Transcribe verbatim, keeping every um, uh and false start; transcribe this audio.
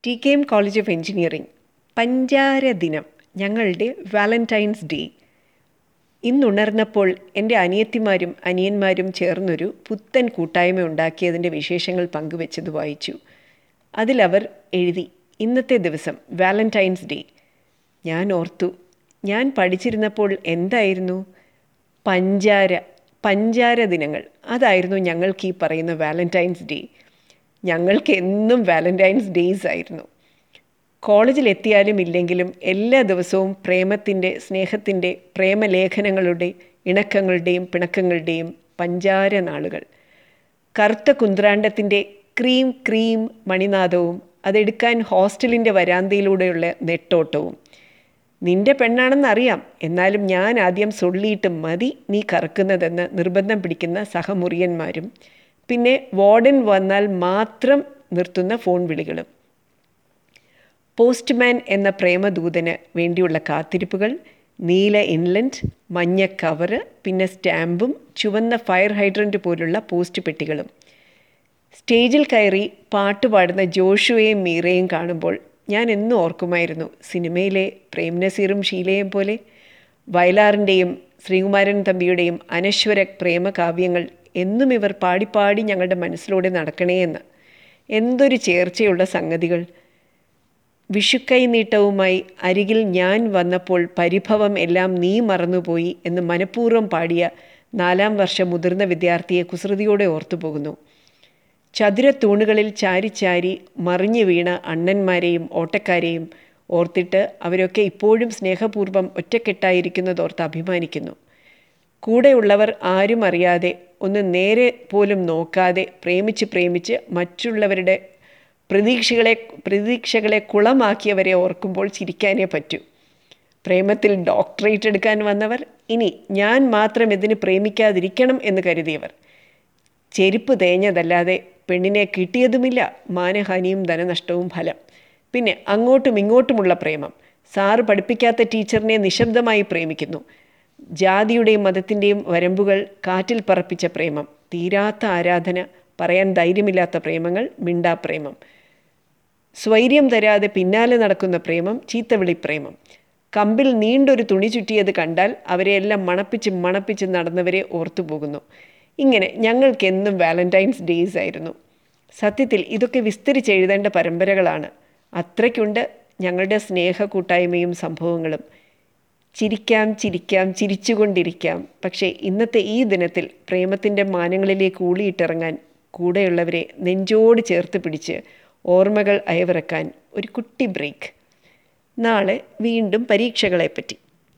T K M college of engineering പഞ്ചാര ദിനം, ഞങ്ങളുടെ വാലന്റൈൻസ് ഡേ. ഇന്നുണർന്നപ്പോൾ എൻ്റെ അനിയത്തിമാരും അനിയന്മാരും ചേർന്നൊരു പുത്തൻ കൂട്ടായ്മ ഉണ്ടാക്കിയതിൻ്റെ വിശേഷങ്ങൾ പങ്കുവെച്ചത് വായിച്ചു. അതിലവർ എഴുതി, ഇന്നത്തെ ദിവസം വാലന്റൈൻസ് ഡേ. ഞാൻ ഓർത്തു, ഞാൻ പഠിച്ചിരുന്നപ്പോൾ എന്തായിരുന്നു? പഞ്ചാര പഞ്ചാര ദിനങ്ങൾ. അതായിരുന്നു ഞങ്ങൾക്ക് ഈ പറയുന്ന വാലന്റൈൻസ് ഡേ. ഞങ്ങൾക്ക് എന്നും വാലന്റൈൻസ് ഡേയ്സ് ആയിരുന്നു. കോളേജിലെത്തിയാലും ഇല്ലെങ്കിലും എല്ലാ ദിവസവും പ്രേമത്തിൻ്റെ, സ്നേഹത്തിൻ്റെ, പ്രേമലേഖനങ്ങളുടെ, ഇണക്കങ്ങളുടെയും പിണക്കങ്ങളുടെയും പഞ്ചാര നാളുകൾ. കറുത്ത കുന്ത്രാണ്ടത്തിൻ്റെ ക്രീം ക്രീം മണിനാദവും അതെടുക്കാൻ ഹോസ്റ്റലിൻ്റെ വരാന്തയിലൂടെയുള്ള നെട്ടോട്ടവും. നിന്റെ പെണ്ണാണെന്നറിയാം, എന്നാലും ഞാൻ ആദ്യം സൊള്ളിയിട്ട് മതി നീ കറക്കുന്നതെന്ന് നിർബന്ധം പിടിക്കുന്ന സഹമുറിയന്മാരും, പിന്നെ വാർഡൻ വന്നാൽ മാത്രം നിർത്തുന്ന ഫോൺ വിളികളും. പോസ്റ്റ്മാൻ എന്ന പ്രേമദൂതന് വേണ്ടിയുള്ള കാത്തിരിപ്പുകൾ, നീല ഇൻലൻഡ്, മഞ്ഞ കവറ്, പിന്നെ സ്റ്റാമ്പും ചുവന്ന ഫയർ ഹൈഡ്രൻറ്റ് പോലുള്ള പോസ്റ്റ് പെട്ടികളും. സ്റ്റേജിൽ കയറി പാട്ടുപാടുന്ന ജോഷുവയും മീറയും കാണുമ്പോൾ ഞാൻ എന്നും ഓർക്കുമായിരുന്നു, സിനിമയിലെ പ്രേം നസീറും ഷീലയും പോലെ വയലാറിൻ്റെയും ശ്രീകുമാരൻ തമ്പിയുടെയും അനശ്വര പ്രേമകാവ്യങ്ങൾ എന്നും ഇവർ പാടിപ്പാടി ഞങ്ങളുടെ മനസ്സിലൂടെ നടക്കണേയെന്ന്. എന്തൊരു ചേർച്ചയുള്ള സംഗതികൾ! വിഷുക്കൈ നീട്ടവുമായി അരികിൽ ഞാൻ വന്നപ്പോൾ പരിഭവം എല്ലാം നീ മറന്നുപോയി എന്ന് മനഃപൂർവ്വം പാടിയ നാലാം വർഷ മുതിർന്ന വിദ്യാർത്ഥിയെ കുസൃതിയോടെ ഓർത്തുപോകുന്നു. ചതുരത്തൂണുകളിൽ ചാരിച്ചാരി മറിഞ്ഞു വീണ അണ്ണന്മാരെയും ഓട്ടക്കാരെയും ഓർത്തിട്ട് അവരൊക്കെ ഇപ്പോഴും സ്നേഹപൂർവ്വം ഒറ്റക്കെട്ടായിരിക്കുന്നതോർത്ത് അഭിമാനിക്കുന്നു. കൂടെയുള്ളവർ ആരും അറിയാതെ, ഒന്ന് നേരെ പോലും നോക്കാതെ പ്രേമിച്ച് പ്രേമിച്ച് മറ്റുള്ളവരുടെ പ്രതീക്ഷകളെ പ്രതീക്ഷകളെ കുളമാക്കിയവരെ ഓർക്കുമ്പോൾ ചിരിക്കാനേ പറ്റൂ. പ്രേമത്തിൽ ഡോക്ടറേറ്റ് എടുക്കാൻ വന്നവർ, ഇനി ഞാൻ മാത്രം ഇതിന് പ്രേമിക്കാതിരിക്കണം എന്ന് കരുതിയവർ. ചെരുപ്പ് തേഞ്ഞതല്ലാതെ പെണ്ണിനെ കിട്ടിയതുമില്ല, മാനഹാനിയും ധനനഷ്ടവും ഫലം. പിന്നെ അങ്ങോട്ടും ഇങ്ങോട്ടുമുള്ള പ്രേമം. സാറ് പഠിപ്പിക്കാത്ത ടീച്ചറിനെ നിശബ്ദമായി പ്രേമിക്കുന്നു. ജാതിയുടെയും മതത്തിൻ്റെയും വരമ്പുകൾ കാറ്റിൽ പറപ്പിച്ച പ്രേമം, തീരാത്ത ആരാധന, പറയാൻ ധൈര്യമില്ലാത്ത പ്രേമങ്ങൾ, മിണ്ടാപ്രേമം, സ്വൈര്യം തരാതെ പിന്നാലെ നടക്കുന്ന പ്രേമം, ചീത്തവിളി പ്രേമം. കമ്പിൽ നീണ്ടൊരു തുണി ചുറ്റിയത് കണ്ടാൽ അവരെയെല്ലാം മണപ്പിച്ച് മണപ്പിച്ച് നടന്നവരെ ഓർത്തുപോകുന്നു. ഇങ്ങനെ ഞങ്ങൾക്കെന്നും വാലന്റൈൻസ് ഡേയ്സ് ആയിരുന്നു. സത്യത്തിൽ ഇതൊക്കെ വിസ്തരിച്ചെഴുതേണ്ട പരമ്പരകളാണ്. അത്രയ്ക്കുണ്ട് ഞങ്ങളുടെ സ്നേഹ കൂട്ടായ്മയും സംഭവങ്ങളും. ചിരിക്കാം ചിരിക്കാം ചിരിച്ചുകൊണ്ടിരിക്കാം. പക്ഷേ ഇന്നത്തെ ഈ ദിനത്തിൽ പ്രേമത്തിൻ്റെ മാനങ്ങളിലേക്ക് ഊളിയിട്ടിറങ്ങാൻ, കൂടെയുള്ളവരെ നെഞ്ചോട് ചേർത്ത് പിടിച്ച് ഓർമ്മകൾ അയവിറക്കാൻ ഒരു കുട്ടി ബ്രേക്ക്. നാളെ വീണ്ടും പരീക്ഷകളെപ്പറ്റി.